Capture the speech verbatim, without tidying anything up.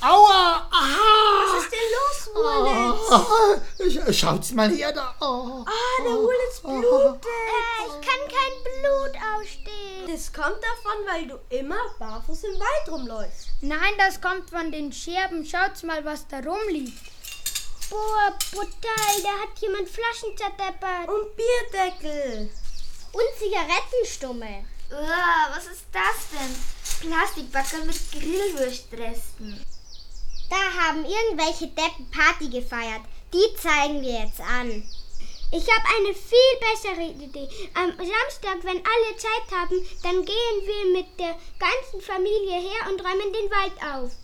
Aua! Aha! Was ist denn los, Wurlitz? Oh, schaut's mal her da. Oh, ah, der Wurlitz blutet. Äh, ich kann kein Blut ausstehen. Das kommt davon, weil du immer barfuß im Wald rumläufst. Nein, das kommt von den Scherben. Schaut's mal, was da rumliegt. Boah, brutal, da hat jemand Flaschen zerdeppert. Und Bierdeckel. Und Zigarettenstummel. Uah, was ist das denn? Plastikbackel mit Grillwürstresten. Da haben irgendwelche Deppen Party gefeiert. Die zeigen wir jetzt an. Ich habe eine viel bessere Idee. Am Samstag, wenn alle Zeit haben, dann gehen wir mit der ganzen Familie her und räumen den Wald auf.